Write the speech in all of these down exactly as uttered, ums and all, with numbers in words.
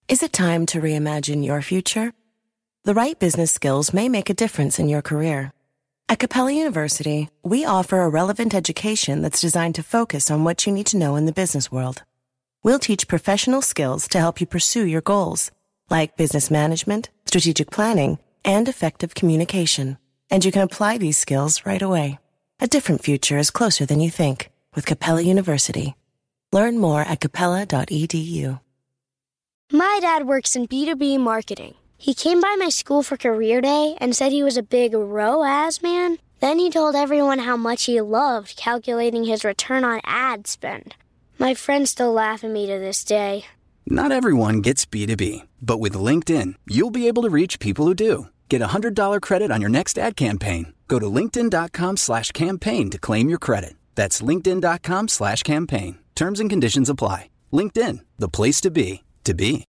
Is it time to reimagine your future? The right business skills may make a difference in your career. At Capella University, we offer a relevant education that's designed to focus on what you need to know in the business world. We'll teach professional skills to help you pursue your goals, like business management, strategic planning, and effective communication. And you can apply these skills right away. A different future is closer than you think with Capella University. Learn more at capella dot e d u. My dad works in B two B marketing. He came by my school for career day and said he was a big R O A S man. Then he told everyone how much he loved calculating his return on ad spend. My friends still laugh at me to this day. Not everyone gets B two B, but with LinkedIn, you'll be able to reach people who do. Get a one hundred dollars credit on your next ad campaign. Go to linkedin.com slash campaign to claim your credit. That's linkedin.com slash campaign. Terms and conditions apply. LinkedIn, the place to be, to be.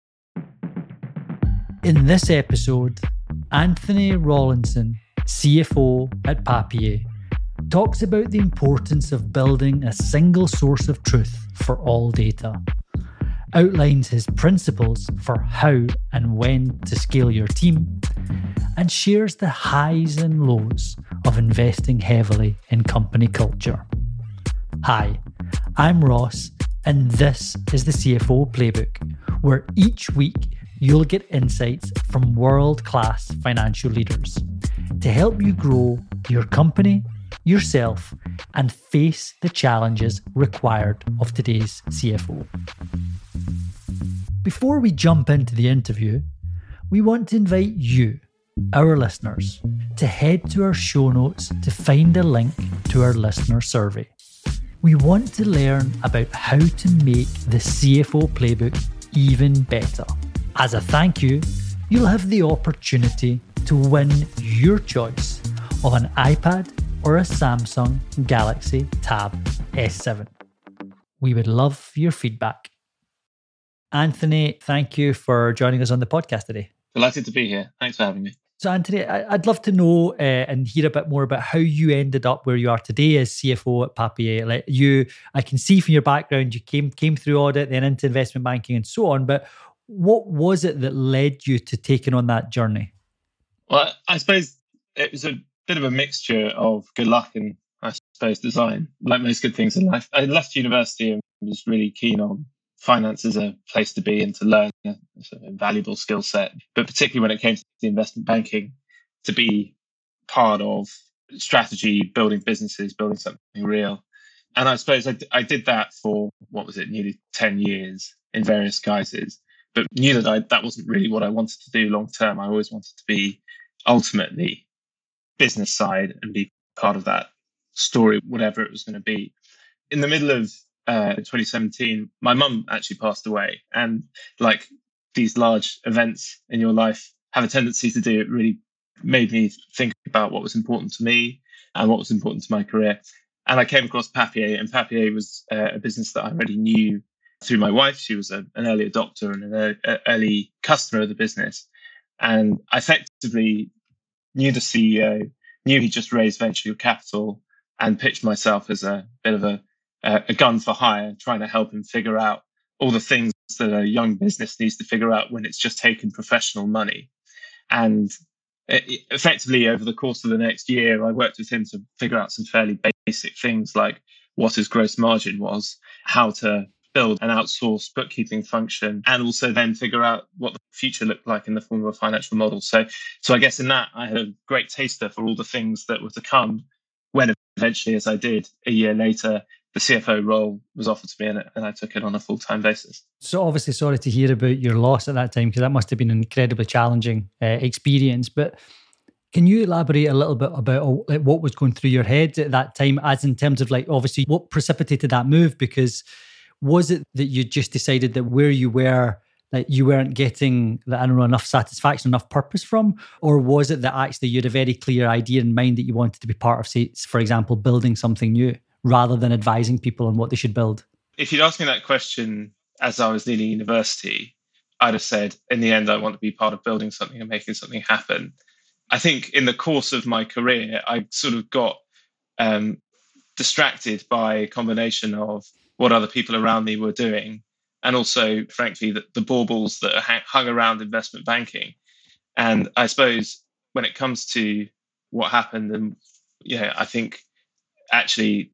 In this episode, Anthony Rawlinson, C F O at Papier, talks about the importance of building a single source of truth for all data, outlines his principles for how and when to scale your team, and shares the highs and lows of investing heavily in company culture. Hi, I'm Ross, and this is the C F O Playbook, where each week you'll get insights from world-class financial leaders to help you grow your company, yourself, and face the challenges required of today's C F O. Before we jump into the interview, we want to invite you, our listeners, to head to our show notes to find a link to our listener survey. We want to learn about how to make the C F O Playbook even better. As a thank you, you'll have the opportunity to win your choice of an iPad or a Samsung Galaxy Tab S seven. We would love your feedback. Anthony, thank you for joining us on the podcast today. Delighted to be here. Thanks for having me. So Anthony, I'd love to know uh, and hear a bit more about how you ended up where you are today as C F O at Papier. Like you, I can see from your background, you came came through audit, then into investment banking and so on, but what was it that led you to taking on that journey? Well, I suppose it was a bit of a mixture of good luck and, I suppose, design. Like most good things in life, I left university and was really keen on finance as a place to be and to learn a, sort of a valuable skill set. But particularly when it came to the investment banking, to be part of strategy, building businesses, building something real. And I suppose I, I did that for, what was it, nearly ten years in various guises. But knew that I, that wasn't really what I wanted to do long term. I always wanted to be ultimately business side and be part of that story, whatever it was going to be. In the middle of uh, twenty seventeen, my mum actually passed away. And like these large events in your life have a tendency to do, it really made me think about what was important to me and what was important to my career. And I came across Papier, and Papier was uh, a business that I already knew through my wife. She was a, an early adopter and an early customer of the business. And I effectively knew the C E O, knew he just raised venture capital, and pitched myself as a bit of a, a gun for hire, trying to help him figure out all the things that a young business needs to figure out when it's just taken professional money. And it, effectively, over the course of the next year, I worked with him to figure out some fairly basic things like what his gross margin was, how to build an outsourced bookkeeping function, and also then figure out what the future looked like in the form of a financial model. So, so I guess in that, I had a great taster for all the things that were to come when eventually, as I did a year later, the C F O role was offered to me, and, and I took it on a full-time basis. So obviously, sorry to hear about your loss at that time, because that must have been an incredibly challenging uh, experience. But can you elaborate a little bit about like, what was going through your head at that time, as in terms of like, obviously, what precipitated that move? Because was it that you just decided that where you were, that you weren't getting, I don't know, enough satisfaction, enough purpose from? Or was it that actually you had a very clear idea in mind that you wanted to be part of, say, for example, building something new rather than advising people on what they should build? If you'd asked me that question as I was leaving university, I'd have said, in the end, I want to be part of building something and making something happen. I think in the course of my career, I sort of got um, distracted by a combination of what other people around me were doing and also, frankly, the, the baubles that are hang, hung around investment banking. And I suppose when it comes to what happened, and yeah, I think actually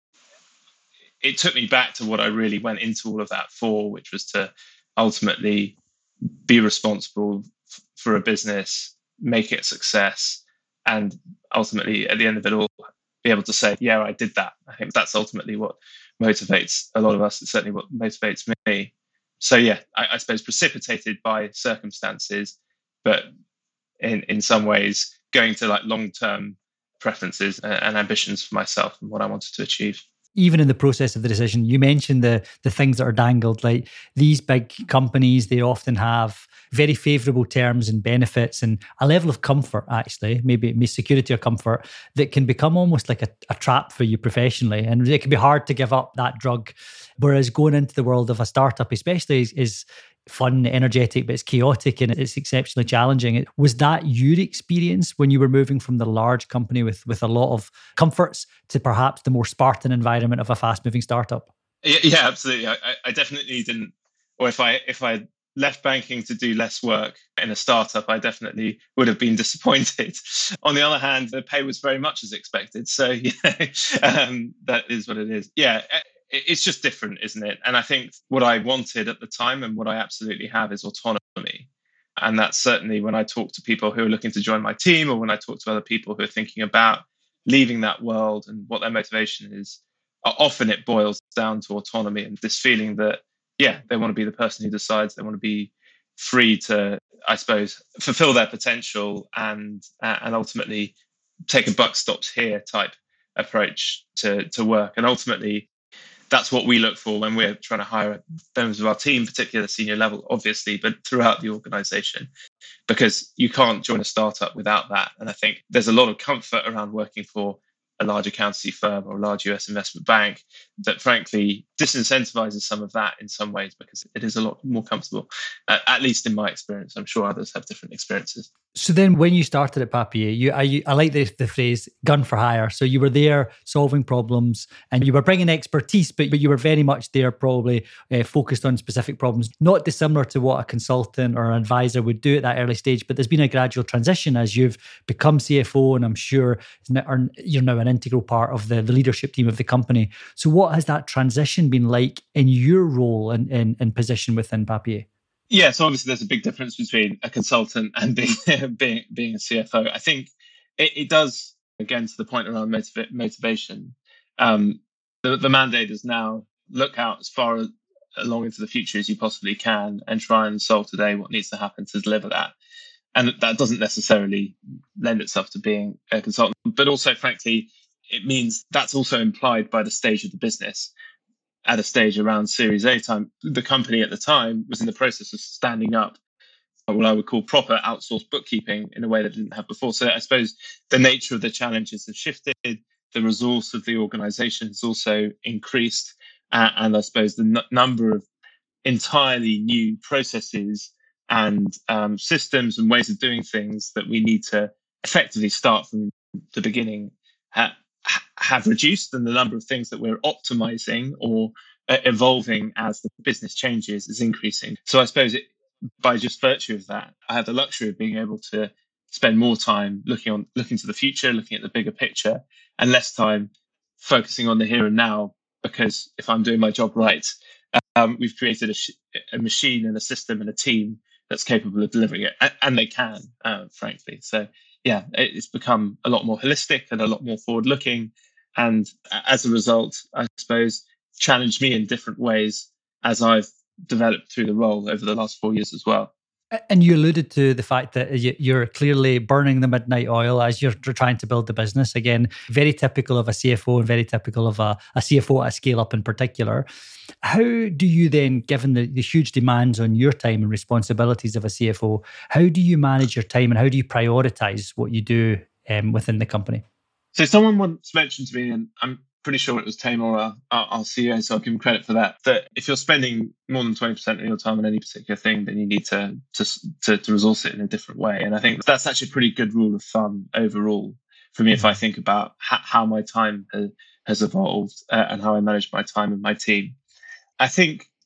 it took me back to what I really went into all of that for, which was to ultimately be responsible f- for a business, make it a success, and ultimately at the end of it all, be able to say, yeah, I did that. I think that's ultimately what motivates a lot of us. It's certainly what motivates me. So yeah, I, I suppose precipitated by circumstances, but in, in some ways going to like long-term preferences and, and ambitions for myself and what I wanted to achieve. Even in the process of the decision, you mentioned the the things that are dangled, like these big companies, they often have very favourable terms and benefits and a level of comfort, actually, maybe, maybe security or comfort, that can become almost like a, a trap for you professionally. And it can be hard to give up that drug. Whereas going into the world of a startup, especially, is, is fun, energetic, but it's chaotic and it's exceptionally challenging. Was that your experience when you were moving from the large company with, with a lot of comforts to perhaps the more Spartan environment of a fast-moving startup? Yeah, yeah, absolutely. I, I definitely didn't, or if I if I left banking to do less work in a startup, I definitely would have been disappointed. On the other hand, the pay was very much as expected. So yeah, um, that is what it is. Yeah. It's just different, isn't it? And I think what I wanted at the time and what I absolutely have is autonomy. And that's certainly when I talk to people who are looking to join my team, or when I talk to other people who are thinking about leaving that world and what their motivation is, often it boils down to autonomy and this feeling that, yeah, they want to be the person who decides, they want to be free to, I suppose, fulfill their potential and and ultimately take a buck stops here type approach to, to work. And ultimately, that's what we look for when we're trying to hire members of our team, particularly at the senior level, obviously, but throughout the organization, because you can't join a startup without that. And I think there's a lot of comfort around working for a large accountancy firm or a large U S investment bank that frankly disincentivizes some of that in some ways, because it is a lot more comfortable, uh, at least in my experience. I'm sure others have different experiences. So then when you started at Papier, you, I, I like the, the phrase gun for hire. So you were there solving problems and you were bringing expertise, but, but you were very much there probably uh, focused on specific problems, not dissimilar to what a consultant or an advisor would do at that early stage. But there's been a gradual transition as you've become C F O, and I'm sure you're now an integral part of the, the leadership team of the company. So what has that transition been like in your role and in, in, in position within Papier? Yeah, so obviously there's a big difference between a consultant and being being, being a C F O. I think it, it does, again, to the point around motiv- motivation. Um, the, the mandate is now look out as far along into the future as you possibly can and try and solve today what needs to happen to deliver that. And that doesn't necessarily lend itself to being a consultant, but also, frankly, it means that's also implied by the stage of the business. At a stage around Series A time, the company at the time was in the process of standing up what I would call proper outsourced bookkeeping in a way that it didn't have before. So I suppose the nature of the challenges have shifted. The resource of the organization has also increased. Uh, and I suppose the n- number of entirely new processes and um, systems and ways of doing things that we need to effectively start from the beginning ha- have reduced, and the number of things that we're optimizing or uh, evolving as the business changes is increasing. So I suppose it, by just virtue of that, I have the luxury of being able to spend more time looking on, looking to the future, looking at the bigger picture, and less time focusing on the here and now. Because if I'm doing my job right, um, we've created a, sh- a machine and a system and a team that's capable of delivering it, and, and they can, uh, frankly. So yeah, it's become a lot more holistic and a lot more forward-looking, and as a result, I suppose, challenged me in different ways as I've developed through the role over the last four years as well. And you alluded to the fact that you're clearly burning the midnight oil as you're trying to build the business. Again, very typical of a C F O and very typical of a, a C F O at a scale up in particular. How do you then, given the, the huge demands on your time and responsibilities of a C F O, how do you manage your time and how do you prioritize what you do um, within the company? So someone once mentioned to me, and I'm pretty sure it was Taimur, our, our C E O, so I'll give him credit for that, that if you're spending more than twenty percent of your time on any particular thing, then you need to, to, to, to resource it in a different way. And I think that's actually a pretty good rule of thumb overall for me, if I think about ha- how my time has, has evolved uh, and how I manage my time and my team. I think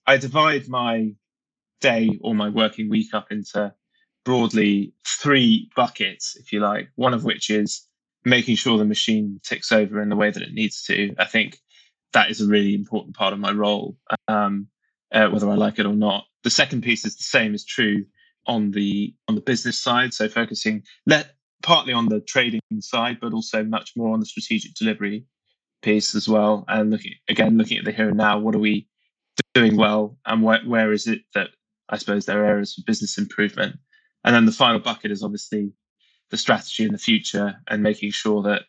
I divide my day or my working week up into broadly three buckets, if you like, one of which is making sure the machine ticks over in the way that it needs to. I think that is a really important part of my role, um, uh, whether I like it or not. The second piece is the same is true on the on the business side, so focusing let, partly on the trading side, but also much more on the strategic delivery piece as well. And looking again, looking at the here and now, what are we doing well, and where, where is it that I suppose there are areas for business improvement. And then the final bucket is obviously the strategy in the future and making sure that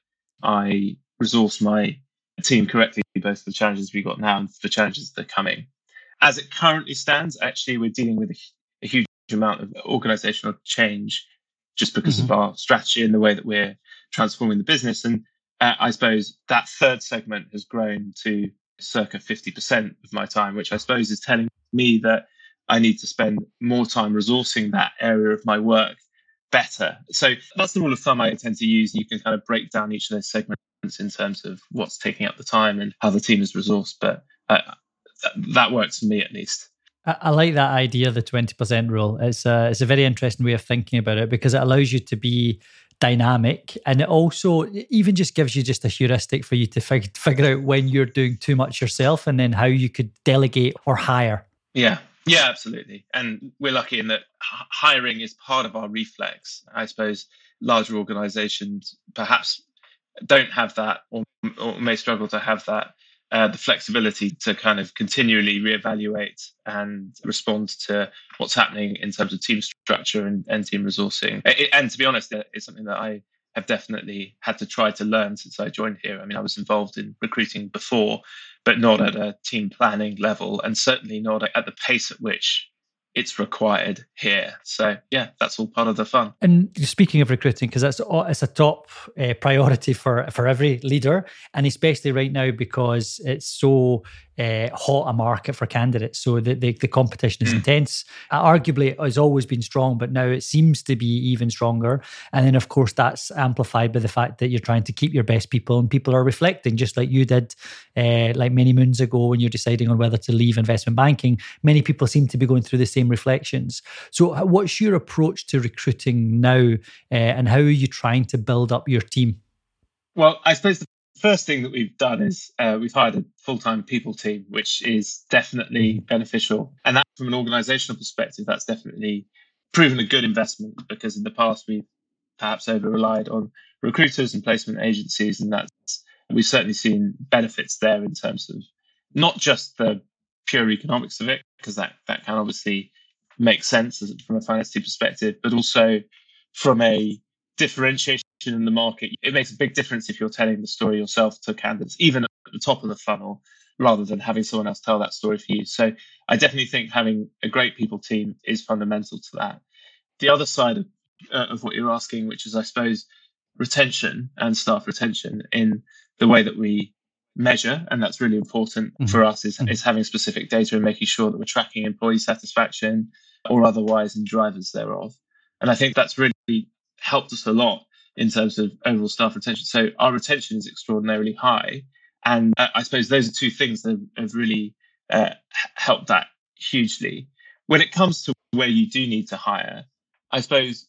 I resource my team correctly, both for the challenges we've got now and for the challenges that are coming. As it currently stands, actually, we're dealing with a, a huge amount of organizational change just because mm-hmm. of our strategy and the way that we're transforming the business. And uh, I suppose that third segment has grown to circa fifty percent of my time, which I suppose is telling me that I need to spend more time resourcing that area of my work better. So that's the rule of thumb I tend to use. You can kind of break down each of those segments in terms of what's taking up the time and how the team is resourced. But uh, th- that works for me at least. I, I like that idea of the twenty percent rule. It's a, it's a very interesting way of thinking about it because it allows you to be dynamic, and it also even just gives you just a heuristic for you to fig- figure out when you're doing too much yourself and then how you could delegate or hire. Yeah. Yeah, absolutely. And we're lucky in that h- hiring is part of our reflex. I suppose larger organizations perhaps don't have that or, or may struggle to have that, uh, the flexibility to kind of continually reevaluate and respond to what's happening in terms of team structure and, and team resourcing. It, and to be honest, it's something that I have definitely had to try to learn since I joined here. I mean, I was involved in recruiting before, but not at a team planning level, and certainly not at the pace at which it's required here. So yeah, that's all part of the fun. And speaking of recruiting, because that's it's a top uh, priority for for every leader, and especially right now because it's so uh, hot a market for candidates. So the the, the competition is mm. intense. Uh, arguably, it has always been strong, but now it seems to be even stronger. And then, of course, that's amplified by the fact that you're trying to keep your best people, and people are reflecting, just like you did, uh, like many moons ago when you're deciding on whether to leave investment banking. Many people seem to be going through the same reflections. So what's your approach to recruiting now, uh, and how are you trying to build up your team? Well, I suppose the first thing that we've done is uh, we've hired a full-time people team, which is definitely beneficial. And that, from an organizational perspective, that's definitely proven a good investment, because in the past we've perhaps over-relied on recruiters and placement agencies, and that's we've certainly seen benefits there in terms of not just the pure economics of it, because that, that can obviously make sense from a finance team perspective, but also from a differentiation in the market. It makes a big difference if you're telling the story yourself to candidates, even at the top of the funnel, rather than having someone else tell that story for you. So I definitely think having a great people team is fundamental to that. The other side of, uh, of what you're asking, which is, I suppose, retention and staff retention in the way that we measure, and that's really important mm-hmm. for us, is, mm-hmm. is having specific data and making sure that we're tracking employee satisfaction or otherwise and drivers thereof. And I think that's really helped us a lot in terms of overall staff retention. So our retention is extraordinarily high. And uh, I suppose those are two things that have really uh, helped that hugely. When it comes to where you do need to hire, I suppose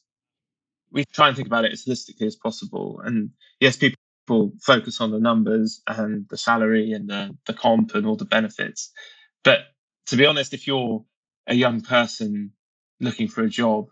we try and think about it as holistically as possible. And yes, people focus on the numbers and the salary and the, the comp and all the benefits. But to be honest, if you're a young person looking for a job,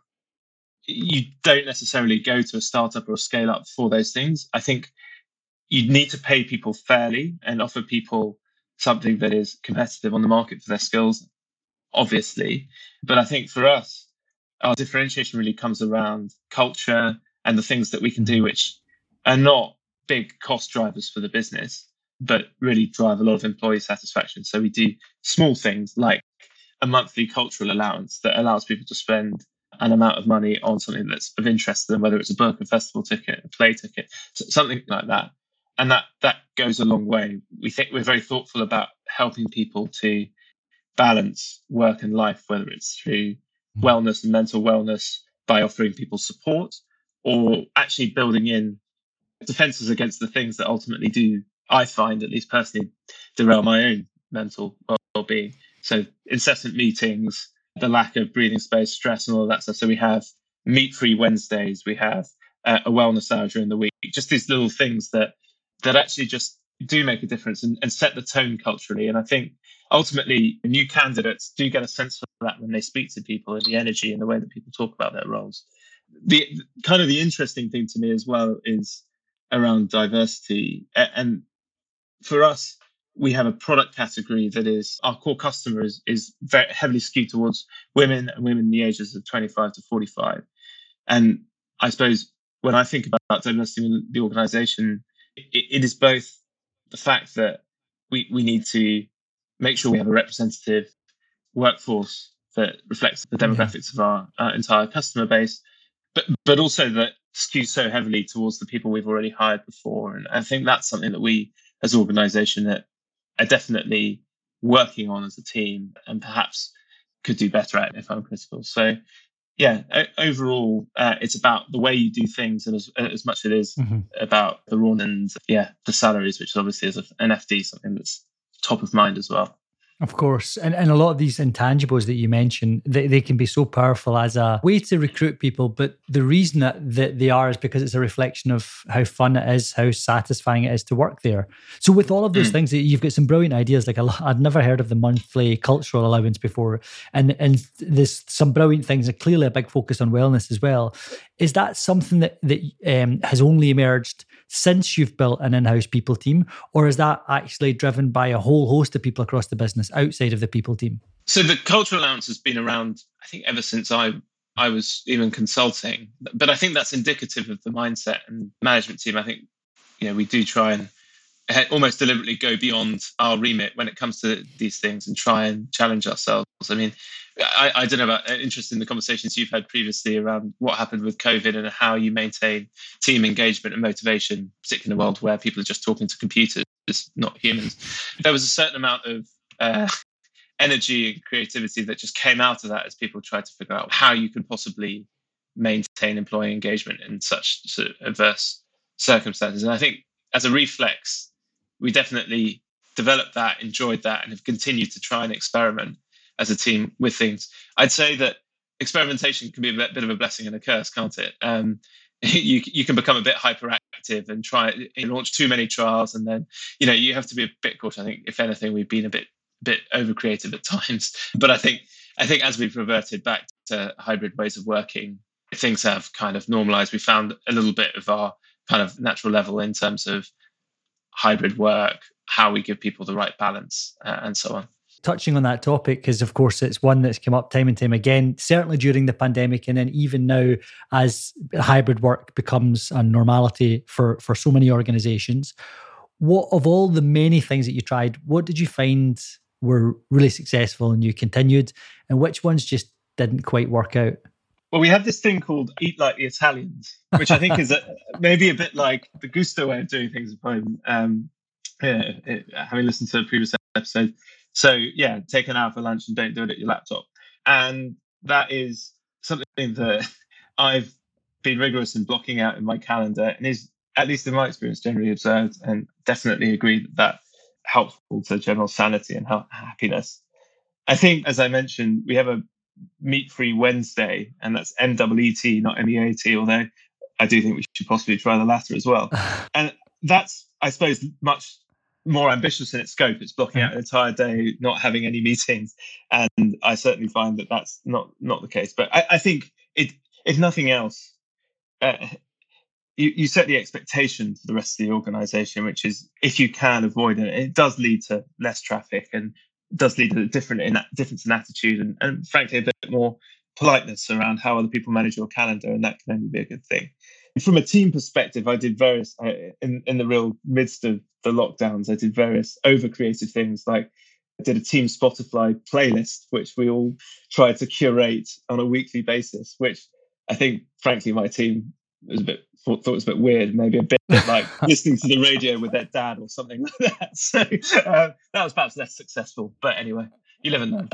you don't necessarily go to a startup or a scale up for those things. I think you need to pay people fairly and offer people something that is competitive on the market for their skills, obviously. But I think for us, our differentiation really comes around culture and the things that we can do, which are not big cost drivers for the business, but really drive a lot of employee satisfaction. So we do small things like a monthly cultural allowance that allows people to spend an amount of money on something that's of interest to them, whether it's a book, a festival ticket, a play ticket, something like that. And that that goes a long way. We think we're very thoughtful about helping people to balance work and life, whether it's through wellness and mental wellness by offering people support, or actually building in defenses against the things that ultimately do, I find, at least personally, derail my own mental well-being. So incessant meetings, the lack of breathing space, stress and all of that stuff. So we have meat-free Wednesdays, we have uh, a wellness hour during the week, just these little things that that actually just do make a difference and, and set the tone culturally. And I think ultimately new candidates do get a sense for that when they speak to people, and the energy and the way that people talk about their roles. The kind of the interesting thing to me as well is around diversity. And for us, we have a product category that is, our core customer is, is very heavily skewed towards women and women in the ages of twenty-five to forty-five. And I suppose when I think about diversity in the organization, it, it is both the fact that we, we need to make sure we have a representative workforce that reflects the demographics of our uh, entire customer base, but but also that skews so heavily towards the people we've already hired before. And I think that's something that we as an organization that are definitely working on as a team and perhaps could do better at if I'm critical. So yeah, o- overall, uh, it's about the way you do things, and as, as much as it is mm-hmm. about the raw and yeah, the salaries, which obviously is an F D, something that's top of mind as well. Of course. And and a lot of these intangibles that you mentioned, they, they can be so powerful as a way to recruit people. But the reason that, that they are is because it's a reflection of how fun it is, how satisfying it is to work there. So with all of those mm. things, you've got some brilliant ideas. Like I'd never heard of the monthly cultural allowance before. And, and there's some brilliant things, and clearly a big focus on wellness as well. Is that something that, that um, has only emerged since you've built an in-house people team, or is that actually driven by a whole host of people across the business outside of the people team? So the cultural allowance has been around, I think, ever since I I was even consulting. But I think that's indicative of the mindset and management team. I think, you know, we do try and almost deliberately go beyond our remit when it comes to these things and try and challenge ourselves. I mean, I, I don't know about interest in the conversations you've had previously around what happened with COVID and how you maintain team engagement and motivation, particularly in a world where people are just talking to computers, not humans. There was a certain amount of uh, energy and creativity that just came out of that as people tried to figure out how you could possibly maintain employee engagement in such sort of adverse circumstances. And I think as a reflex, we definitely developed that, enjoyed that, and have continued to try and experiment as a team with things. I'd say that experimentation can be a bit, bit of a blessing and a curse, can't it? Um, you you can become a bit hyperactive and try and launch too many trials, and then you know you have to be a bit cautious. I think, if anything, we've been a bit bit over creative at times. But I think I think as we've reverted back to hybrid ways of working, things have kind of normalized. We found a little bit of our kind of natural level in terms of hybrid work, how we give people the right balance, uh, and so on. Touching on that topic, because of course it's one that's come up time and time again, certainly during the pandemic, and then even now as hybrid work becomes a normality for, for so many organizations. What, of all the many things that you tried, what did you find were really successful and you continued, and which ones just didn't quite work out? Well, we had this thing called Eat Like the Italians, which I think is a, maybe a bit like the Gusto way of doing things at home. Um, yeah, it, having listened to a previous episode. So yeah, take an hour for lunch and don't do it at your laptop. And that is something that I've been rigorous in blocking out in my calendar, and is, at least in my experience, generally observed, and definitely agree that that's helpful to general sanity and happiness. I think, as I mentioned, we have a meat-free Wednesday, and that's M E E T, not M E A T, although I do think we should possibly try the latter as well. And that's, I suppose, much more ambitious in its scope. It's blocking out an entire day, not having any meetings. And I certainly find that that's not, not the case. But I, I think, it, if nothing else, uh, you, you set the expectation for the rest of the organization, which is, if you can avoid it, it does lead to less traffic and does lead to a different in, difference in attitude and, and frankly a bit more politeness around how other people manage your calendar, and that can only be a good thing. From a team perspective, I did various, uh, in, in the real midst of the lockdowns, I did various over-creative things, like I did a team Spotify playlist, which we all tried to curate on a weekly basis, which I think, frankly, my team was a bit thought, thought was a bit weird, maybe a bit like listening to the radio with their dad or something like that. So uh, that was perhaps less successful. But anyway, you live and learn.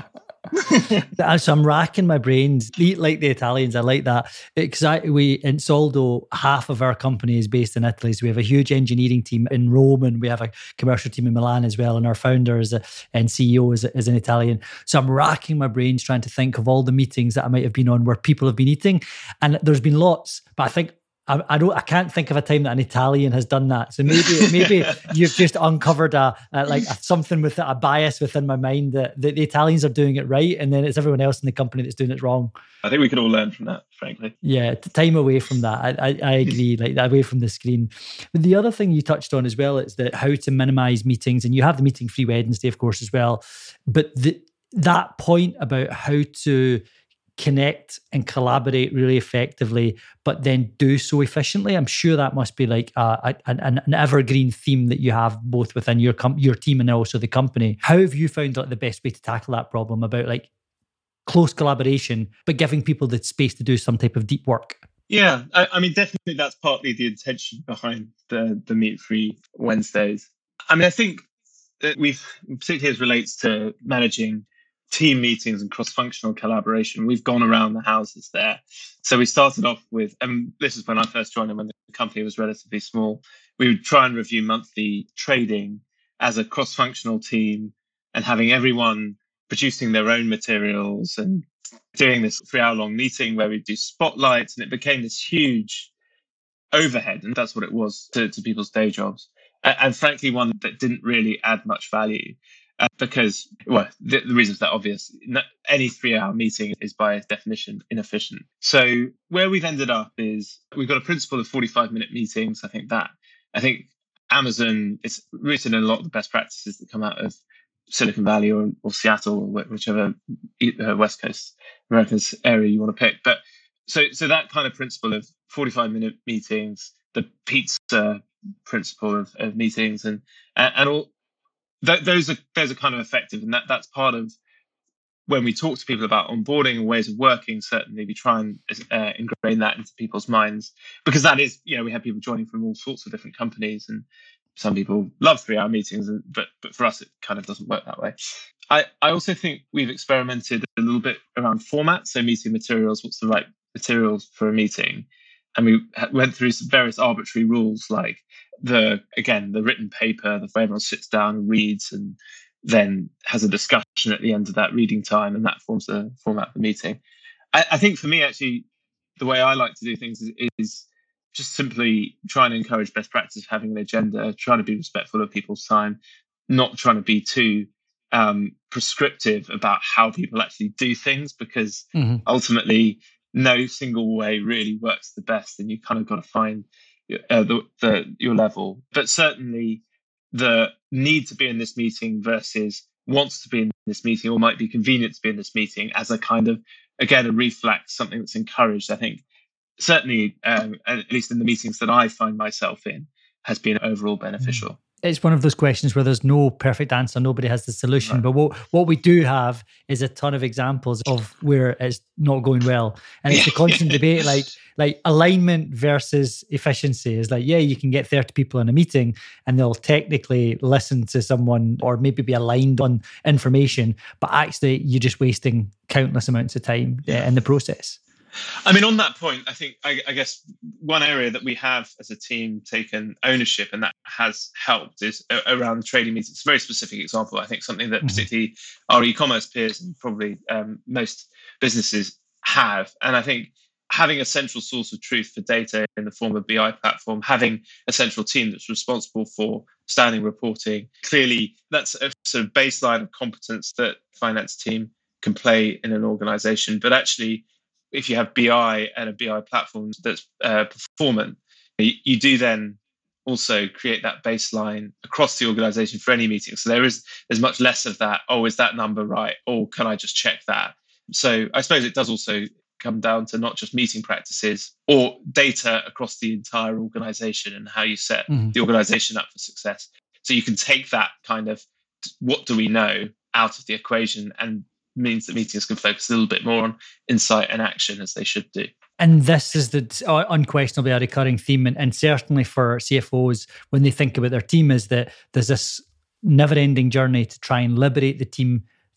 So I'm racking my brains, like the Italians. I like that because I we in Soldo, half of our company is based in Italy. So we have a huge engineering team in Rome, and we have a commercial team in Milan as well. And our founder is a, and C E O is, is an Italian. So I'm racking my brains trying to think of all the meetings that I might have been on where people have been eating, and there's been lots. But I think I, I don't. I can't think of a time that an Italian has done that. So maybe, maybe you've just uncovered a, a like a, something with a bias within my mind that, that the Italians are doing it right, and then it's everyone else in the company that's doing it wrong. I think we could all learn from that, frankly. Yeah, time away from that. I, I, I agree. Like away from the screen. But the other thing you touched on as well is that how to minimize meetings, and you have the meeting free Wednesday, of course, as well. But the, that point about how to connect and collaborate really effectively, but then do so efficiently. I'm sure that must be like a, a, an, an evergreen theme that you have both within your com- your team and also the company. How have you found like the best way to tackle that problem about like close collaboration, but giving people the space to do some type of deep work? Yeah, I, I mean, definitely that's partly the intention behind the, the Meet Free Wednesdays. I mean, I think that we've, particularly as relates to managing team meetings and cross-functional collaboration, we've gone around the houses there. So we started off with, and this is when I first joined and when the company was relatively small, we would try and review monthly trading as a cross-functional team and having everyone producing their own materials and doing this three-hour-long meeting where we do spotlights, and it became this huge overhead, and that's what it was to, to people's day jobs. And, and frankly, one that didn't really add much value. Uh, because, well, the, the reasons that obvious. Any three-hour meeting is by definition inefficient. So where we've ended up is we've got a principle of forty-five minute meetings. I think that, I think Amazon is rooted in a lot of the best practices that come out of Silicon Valley or, or Seattle or whichever uh, West Coast America's area you want to pick. But so so that kind of principle of forty-five minute meetings, the pizza principle of, of meetings, and and, and all. Th- those are those are kind of effective, and that, that's part of when we talk to people about onboarding and ways of working. Certainly, we try and uh, ingrain that into people's minds, because that is, you know, we have people joining from all sorts of different companies, and some people love three-hour meetings, and, but but for us, it kind of doesn't work that way. I, I also think we've experimented a little bit around format, so meeting materials. What's the right materials for a meeting? And we went through some various arbitrary rules, like the, again, the written paper, the way everyone sits down and reads and then has a discussion at the end of that reading time, and that forms the format of the meeting. I, I think for me, actually, the way I like to do things is, is just simply trying to encourage best practice of having an agenda, trying to be respectful of people's time, not trying to be too um, prescriptive about how people actually do things, because mm-hmm. ultimately, no single way really works the best, and you kind of got to find uh, the, the your level. But certainly the need to be in this meeting versus wants to be in this meeting or might be convenient to be in this meeting as a kind of, again, a reflex, something that's encouraged, I think, certainly, um, at least in the meetings that I find myself in, has been overall beneficial. It's one of those questions where there's no perfect answer. Nobody has the solution. Right. But what, what we do have is a ton of examples of where it's not going well. And it's a constant debate, like like alignment versus efficiency. Is like, yeah, you can get thirty people in a meeting and they'll technically listen to someone or maybe be aligned on information, but actually you're just wasting countless amounts of time yeah. in the process. I mean, on that point, I think, I, I guess one area that we have as a team taken ownership and that has helped is around trading meetings. It's a very specific example. I think something that mm-hmm. particularly our e-commerce peers and probably um, most businesses have. And I think having a central source of truth for data in the form of B I platform, having a central team that's responsible for standing reporting, clearly that's a sort of baseline of competence that finance team can play in an organization. But actually, if you have B I and a B I platform that's uh, performant, you, you do then also create that baseline across the organization for any meeting. So there is there's much less of that, oh, is that number right? Or can I just check that? So I suppose it does also come down to not just meeting practices or data across the entire organization and how you set mm-hmm. the organization up for success. So you can take that kind of what do we know out of the equation, and means that meetings can focus a little bit more on insight and action, as they should do. And this is the unquestionably a recurring theme, and, and certainly for C F Os when they think about their team, is that there's this never-ending journey to try and liberate the team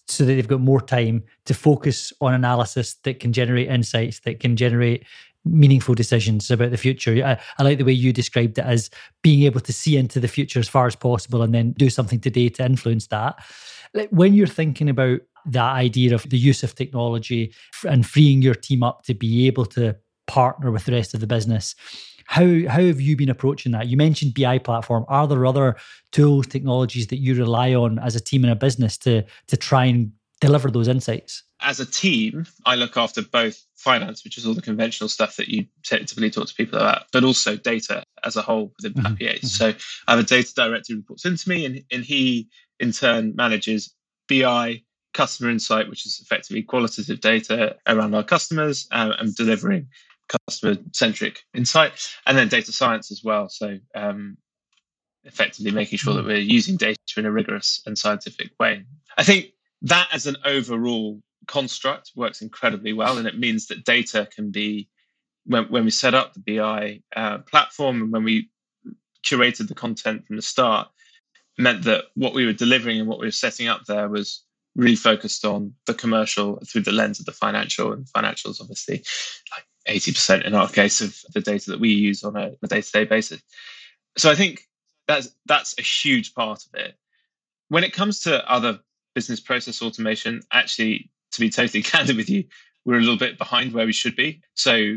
so that they've got more time to focus on analysis that can generate insights, that can generate meaningful decisions about the future. I, I like the way you described it as being able to see into the future as far as possible and then do something today to influence that. Like when you're thinking about that idea of the use of technology and freeing your team up to be able to partner with the rest of the business, how how have you been approaching that? You mentioned B I platform. Are there other tools, technologies that you rely on as a team in a business to to try and deliver those insights? As a team, I look after both finance, which is all the conventional stuff that you typically talk to people about, but also data as a whole within Mm-hmm. Papier. Mm-hmm. So I have a data director who reports into me, and, and he in turn manages B I, customer insight, which is effectively qualitative data around our customers uh, and delivering customer-centric insight, and then data science as well. So um, effectively making sure that we're using data in a rigorous and scientific way. I think that as an overall construct works incredibly well, and it means that data can be, when, when we set up the B I uh, platform and when we curated the content from the start, meant that what we were delivering and what we were setting up there was really focused on the commercial through the lens of the financial, and financials obviously like eighty percent in our case of the data that we use on a, a day-to-day basis. So I think that's that's a huge part of it. When it comes to other business process automation, actually, to be totally candid with you, we're a little bit behind where we should be. So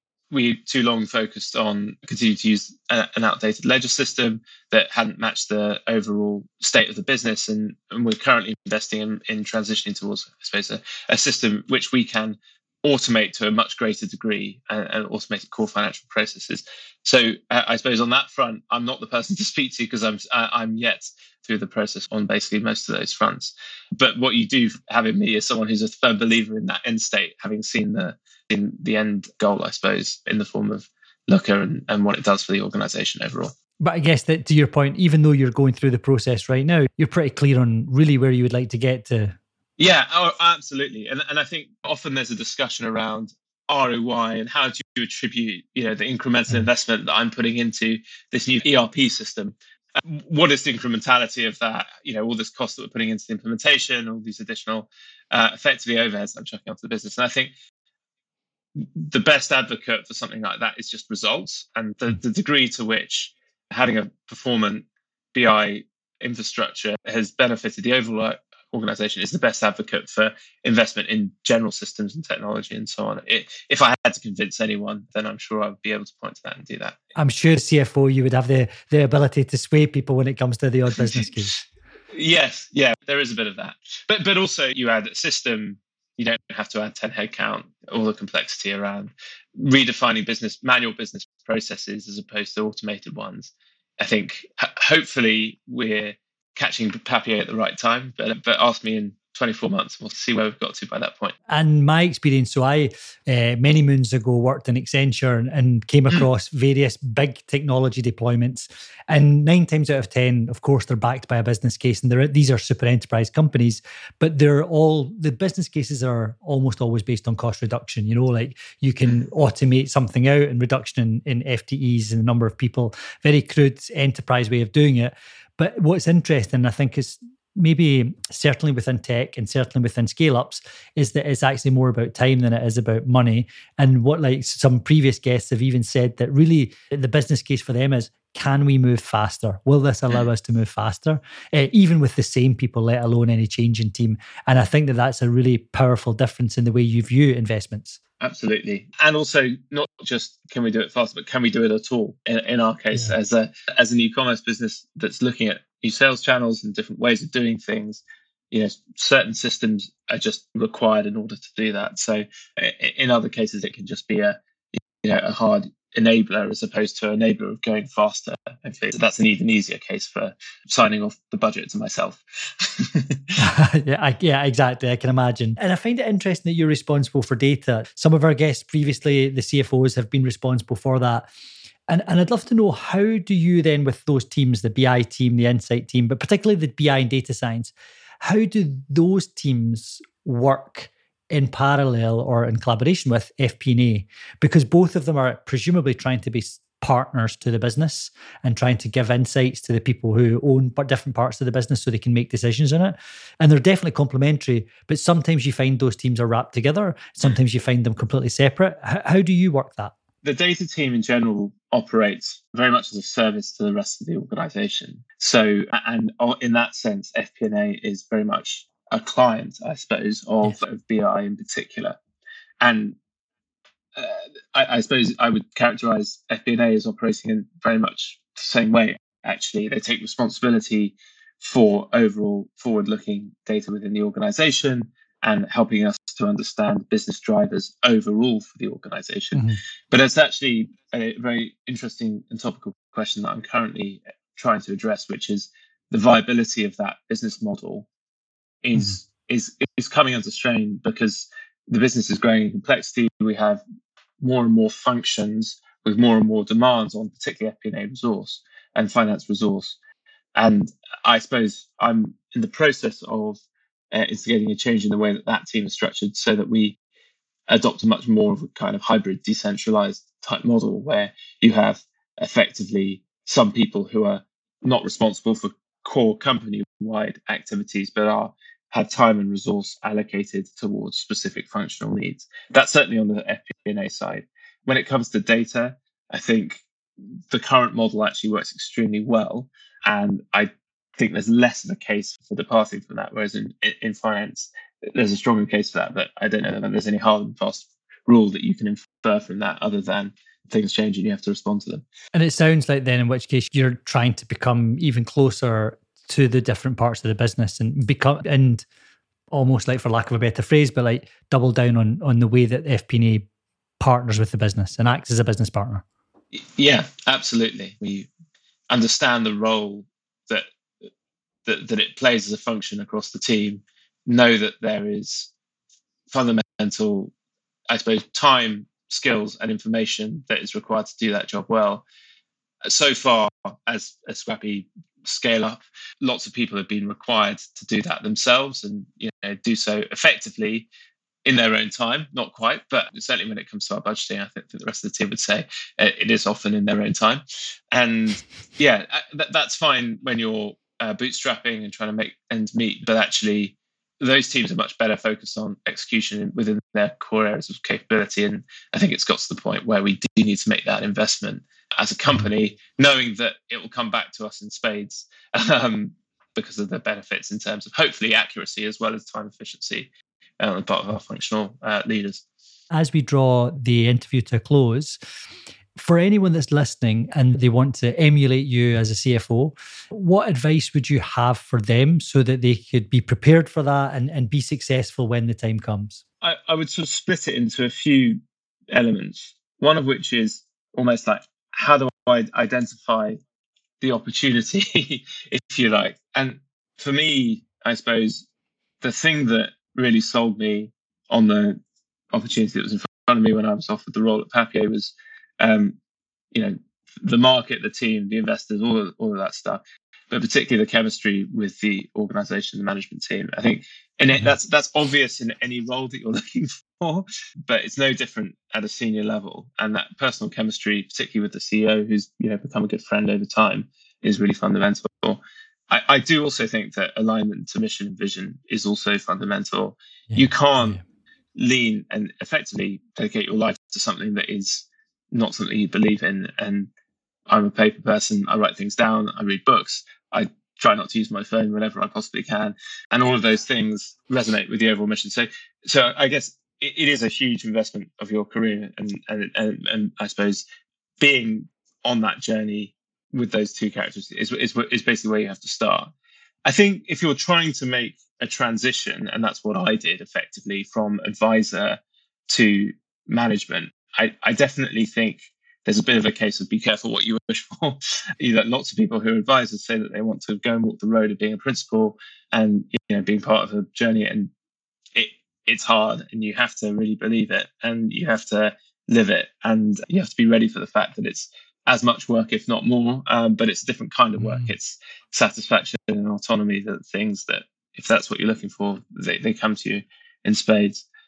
we too long focused on continuing to use a, an outdated ledger system that hadn't matched the overall state of the business. And, and we're currently investing in, in transitioning towards, I suppose, a, a system which we can automate to a much greater degree and, and automate core financial processes. So uh, I suppose on that front, I'm not the person to speak to because I'm uh, I'm yet through the process on basically most of those fronts. But what you do have in me is someone who's a firm believer in that end state, having seen the in the end goal, I suppose, in the form of Looker and, and what it does for the organization overall. But I guess that to your point, even though you're going through the process right now, you're pretty clear on really where you would like to get to. Yeah, oh, absolutely. And and I think often there's a discussion around R O I and how do you attribute, you know, the incremental mm. investment that I'm putting into this new E R P system. What is the incrementality of that? You know, all this cost that we're putting into the implementation, all these additional uh, effectively overheads I'm chucking onto the business. And I think the best advocate for something like that is just results, and the, the degree to which having a performant B I infrastructure has benefited the overall organization is the best advocate for investment in general systems and technology and so on. It, if I had to convince anyone, then I'm sure I would be able to point to that and do that. I'm sure C F O, you would have the, the ability to sway people when it comes to the odd business case. Yes, yeah, there is a bit of that. But but also you add a system, you don't have to add ten headcount, all the complexity around redefining business, manual business processes as opposed to automated ones. I think h- hopefully we're catching Papier at the right time, but but ask me in twenty-four months, we'll see where we've got to by that point. And my experience, so I, uh, many moons ago, worked in Accenture and, and came across various big technology deployments. And nine times out of ten, of course, they're backed by a business case. And they're, these are super enterprise companies, but they're all, the business cases are almost always based on cost reduction. You know, like you can automate something out and reduction in, in F T Es and the number of people, very crude enterprise way of doing it. But what's interesting, I think, is maybe certainly within tech and certainly within scale-ups, is that it's actually more about time than it is about money. And what like some previous guests have even said that really the business case for them is, can we move faster? Will this allow us to move faster? Uh, even with the same people, let alone any change in team. And I think that that's a really powerful difference in the way you view investments. Absolutely. And also not just can we do it faster, but can we do it at all? In, in our case, yeah. as a as an e-commerce business that's looking at new sales channels and different ways of doing things, you know, certain systems are just required in order to do that. So in other cases, it can just be a, you know, a hard enabler as opposed to an enabler of going faster. I think that's an even easier case for signing off the budget to myself. yeah, I, yeah, exactly. I can imagine. And I find it interesting that you're responsible for data. Some of our guests previously, the C F Os, have been responsible for that. And, and I'd love to know, how do you then, with those teams, the B I team, the insight team, but particularly the B I and data science, how do those teams work in parallel or in collaboration with F P and A? Because both of them are presumably trying to be partners to the business and trying to give insights to the people who own different parts of the business so they can make decisions in it. And they're definitely complementary, but sometimes you find those teams are wrapped together. Sometimes you find them completely separate. How, how do you work that? The data team in general operates very much as a service to the rest of the organization. So, and in that sense, F P and A is very much a client, I suppose, of, yes. of B I in particular. And uh, I, I suppose I would characterize F P and A as operating in very much the same way, actually. They take responsibility for overall forward-looking data within the organization and helping us to understand business drivers overall for the organization. Mm-hmm. But it's actually a very interesting and topical question that I'm currently trying to address, which is the viability of that business model is, mm-hmm. is, is coming under strain because the business is growing in complexity. We have more and more functions with more and more demands on particularly F P and A resource and finance resource. And I suppose I'm in the process of uh, instigating a change in the way that that team is structured so that we adopt a much more of a kind of hybrid decentralized type model where you have effectively some people who are not responsible for core company-wide activities, but are have time and resource allocated towards specific functional needs. That's certainly on the F P and A side. When it comes to data, I think the current model actually works extremely well. And I think there's less of a case for departing from that, whereas in, in finance, there's a stronger case for that. But I don't know that there's any hard and fast rule that you can infer from that other than things change and you have to respond to them. And it sounds like then in which case you're trying to become even closer to the different parts of the business and become, and almost like, for lack of a better phrase, but like double down on on the way that F P and A partners with the business and acts as a business partner. Yeah, absolutely. We understand the role that that, that it plays as a function across the team, know that there is fundamental, I suppose, time, skills and information that is required to do that job well. So far, as a Scrappy scale up, lots of people have been required to do that themselves and you know do so effectively in their own time. Not quite, but certainly when it comes to our budgeting, I think that the rest of the team would say it is often in their own time. And yeah, that, that's fine when you're uh, bootstrapping and trying to make ends meet, but actually those teams are much better focused on execution within their core areas of capability. And I think it's got to the point where we do need to make that investment as a company, knowing that it will come back to us in spades um, because of the benefits in terms of hopefully accuracy as well as time efficiency uh, on the part of our functional uh, leaders. As we draw the interview to a close, for anyone that's listening and they want to emulate you as a C F O, what advice would you have for them so that they could be prepared for that and, and be successful when the time comes? I, I would sort of split it into a few elements, one of which is almost like, how do I identify the opportunity, if you like? And for me, I suppose the thing that really sold me on the opportunity that was in front of me when I was offered the role at Papier was, um, you know, the market, the team, the investors, all of, all of that stuff, but particularly the chemistry with the organization, the management team. I think, and it, that's that's obvious in any role that you're looking for, but it's no different at a senior level. And that personal chemistry, particularly with the C E O, who's you know become a good friend over time, is really fundamental. I, I do also think that alignment to mission and vision is also fundamental. Yeah. You can't yeah. lean and effectively dedicate your life to something that is not something you believe in. And I'm a paper person. I write things down. I read books. I try not to use my phone whenever I possibly can. And all of those things resonate with the overall mission. So, so I guess it, it is a huge investment of your career. And, and, and, and I suppose being on that journey with those two characters is, is, is basically where you have to start. I think if you're trying to make a transition, and that's what I did effectively from advisor to management, I, I definitely think there's a bit of a case of be careful what you wish for. You know, lots of people who are advisors say that they want to go and walk the road of being a principal and you know being part of a journey, and it it's hard, and you have to really believe it, and you have to live it, and you have to be ready for the fact that it's as much work, if not more, um, but it's a different kind of work. Mm. It's satisfaction and autonomy, that things that if that's what you're looking for, they, they come to you in spades.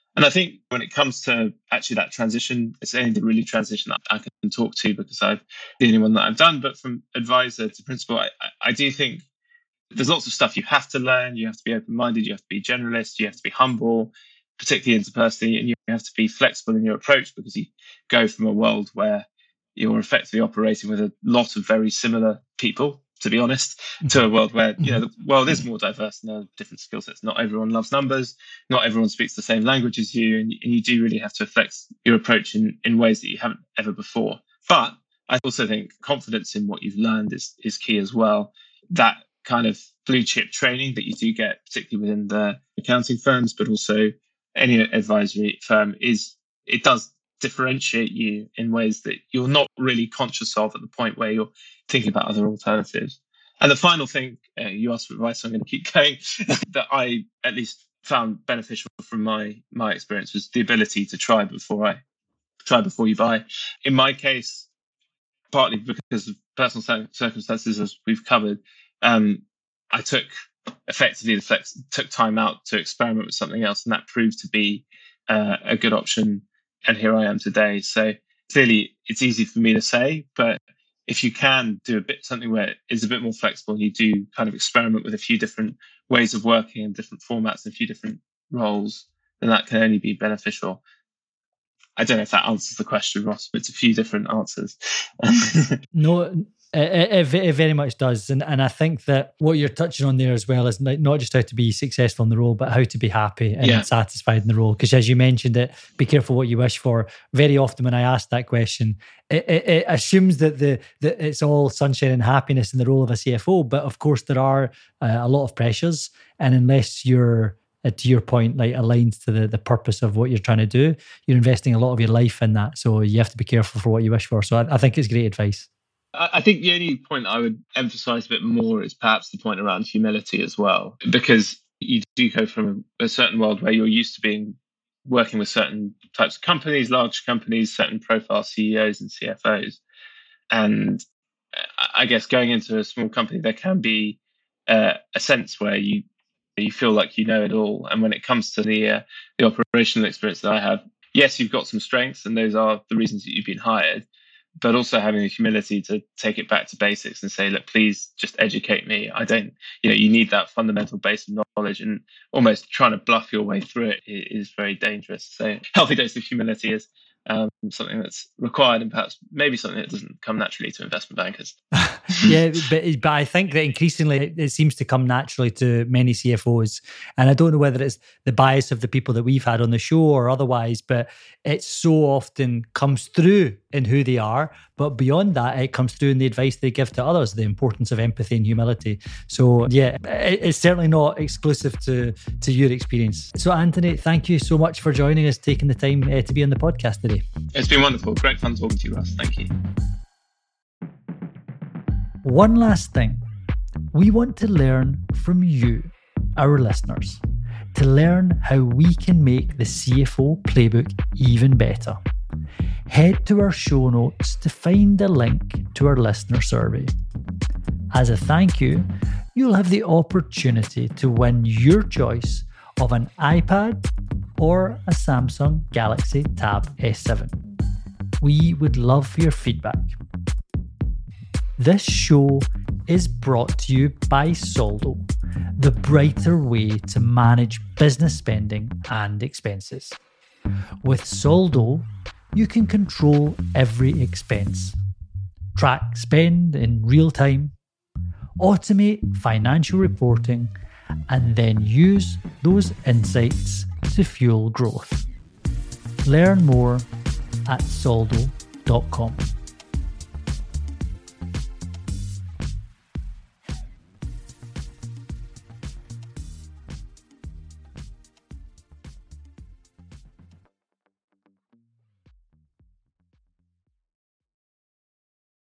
And I think when it comes to actually that transition, it's only the really transition that I can talk to because I've the only one that I've done. But from advisor to principal, I, I do think there's lots of stuff you have to learn. You have to be open-minded. You have to be generalist. You have to be humble, particularly interpersonally, and you have to be flexible in your approach because you go from a world where you're effectively operating with a lot of very similar people, to be honest, to a world where, you know, the world is more diverse and there are different skill sets. Not everyone loves numbers. Not everyone speaks the same language as you. And, and you do really have to flex your approach in, in ways that you haven't ever before. But I also think confidence in what you've learned is, is key as well. That kind of blue chip training that you do get, particularly within the accounting firms, but also any advisory firm, is it does differentiate you in ways that you're not really conscious of at the point where you're thinking about other alternatives. And the final thing, uh, you asked for advice, so I'm going to keep going, that I at least found beneficial from my my experience was the ability to try before I try before you buy. In my case, partly because of personal circumstances, as we've covered, um, I took effectively the flex, took time out to experiment with something else, and that proved to be uh, a good option. And here I am today. So clearly it's easy for me to say, but if you can do a bit something where it is a bit more flexible and you do kind of experiment with a few different ways of working and different formats and a few different roles, then that can only be beneficial. I don't know if that answers the question, Ross, but it's a few different answers. No, it, it, it very much does. And and I think that what you're touching on there as well is not just how to be successful in the role, but how to be happy and yeah. satisfied in the role. Because as you mentioned it, be careful what you wish for. Very often when I ask that question, it, it, it assumes that the that it's all sunshine and happiness in the role of a C F O. But of course, there are uh, a lot of pressures. And unless you're, uh, to your point, like aligned to the, the purpose of what you're trying to do, you're investing a lot of your life in that. So you have to be careful for what you wish for. So I, I think it's great advice. I think the only point I would emphasize a bit more is perhaps the point around humility as well, because you do go from a, a certain world where you're used to being working with certain types of companies, large companies, certain profile C E Os and C F Os. And I guess going into a small company, there can be uh, a sense where you you feel like you know it all. And when it comes to the uh, the operational experience that I have, yes, you've got some strengths, and those are the reasons that you've been hired. But also having the humility to take it back to basics and say, look, please just educate me. I don't, you know, you need that fundamental base of knowledge, and almost trying to bluff your way through it is very dangerous. So healthy dose of humility is um, something that's required, and perhaps maybe something that doesn't come naturally to investment bankers. yeah, but, but I think that increasingly it seems to come naturally to many C F Os. And I don't know whether it's the bias of the people that we've had on the show or otherwise, but it so often comes through in who they are. But beyond that, it comes through in the advice they give to others, the importance of empathy and humility. So yeah, it's certainly not exclusive to, to your experience. So Anthony, thank you so much for joining us, taking the time uh, to be on the podcast today. It's been wonderful. Great fun talking to you, Russ. Thank you. One last thing. We want to learn from you, our listeners, to learn how we can make the C F O playbook even better. Head to our show notes to find a link to our listener survey. As a thank you, you'll have the opportunity to win your choice of an iPad or a Samsung Galaxy Tab S seven. We would love your feedback. This show is brought to you by Soldo, the brighter way to manage business spending and expenses. With Soldo, you can control every expense, track spend in real time, automate financial reporting, and then use those insights to fuel growth. Learn more at soldo dot com.